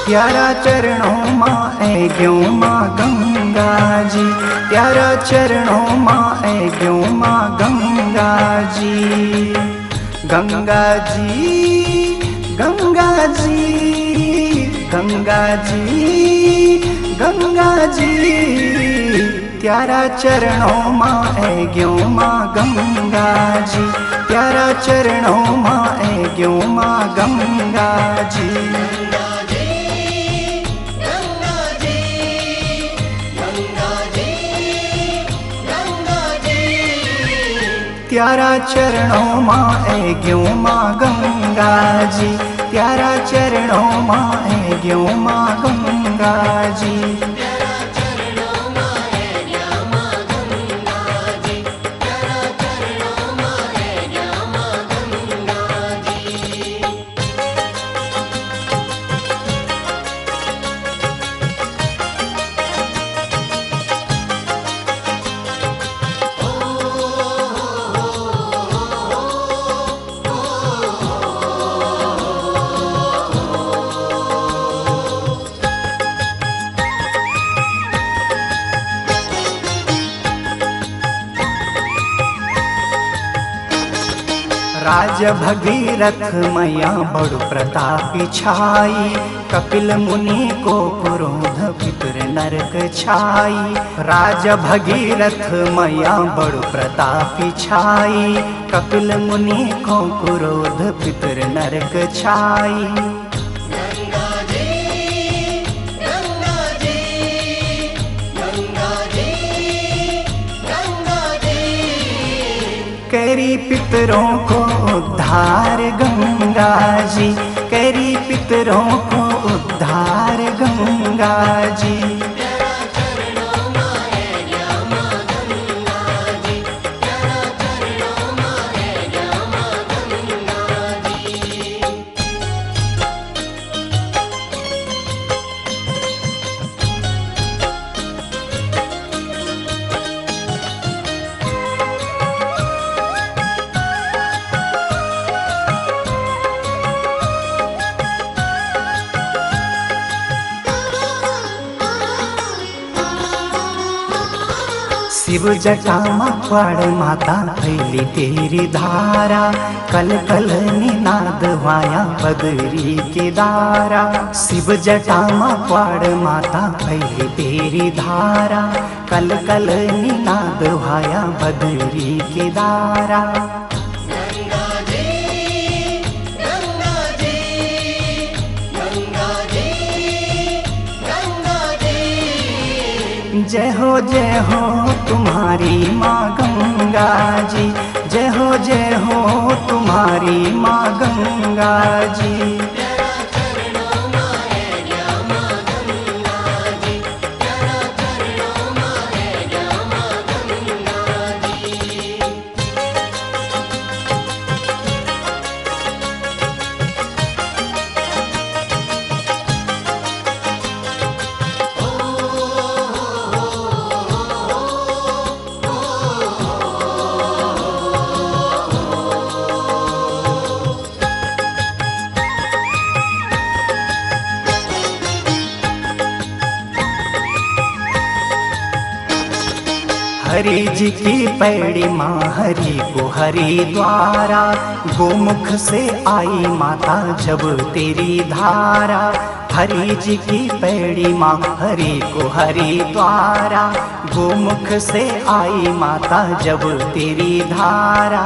त्यारा चरणों मां ऐ ग्यों मां गंगा जी, त्यारा चरणों मां ऐ ग्यों मां गंगा जी। गंगा जी गंगा जी गंगा जी गंगा जी, त्यारा चरणों मां ऐ ग्यों मां गंगा जी, त्यारा चरणों मां ऐ ग्यों मां गंगा जी। त्यारा चरणों मां ऐ ग्यों मां गंगा जी, त्यारा चरणों मां ऐ ग्यों मां गंगा जी। राज भगीरथ मैया बड़ु प्रतापी छाई, कपिल मुनि को क्रोध पितर नरक छाई। राज भगीरथ मैया बड़ु प्रतापी छाई, कपिल मुनि को क्रोध पितर नरक छाई। करी पितरों को उद्धार गंगा जी, करी पितरों को उद्धार गंगा जी। शिव जटा मां माता फैली तेरी धारा, कल कल निनाद वाया बदरी के दारा। शिव जटा मां माता फैली तेरी धारा, कल कल निनाद वाया बदरी के दारा। जय हो तुम्हारी माँ गंगा जी, जय हो तुम्हारी माँ गंगा जी। हरि जी की पैड़ी माँ हरि को हरि द्वारा, गोमुख से आई माता जब तेरी धारा। हरि जी की पैड़ी माँ हरि को हरि द्वारा, गोमुख से आई माता जब तेरी धारा।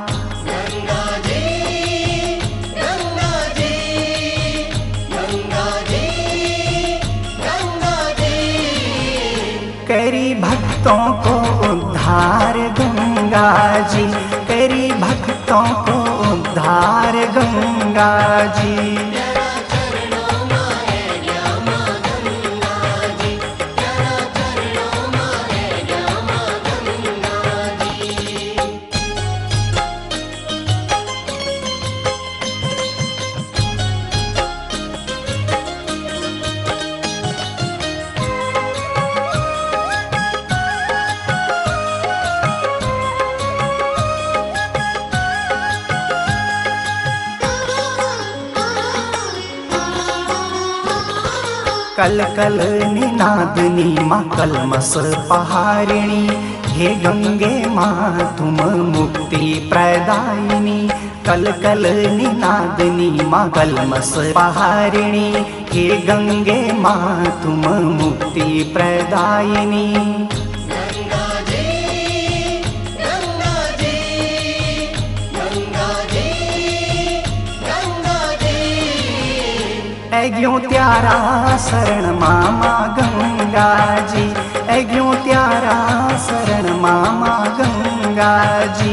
करी भक्तों को उद्धार गंगा जी, करी भक्तों को उद्धार गंगा जी। कल कल निनादनी माँ कलमस पहारिणी, हे गंगे माँ तुम मुक्ति प्रदायिनी। कल कल निनादनी माँ कलमस पहारिणी, हे गंगे माँ तुम मुक्ति प्रदायिनी। ऐग्यो त्यारा शरण मामा गंगा जी, ऐग्यो त्यारा शरण मामा गंगा जी।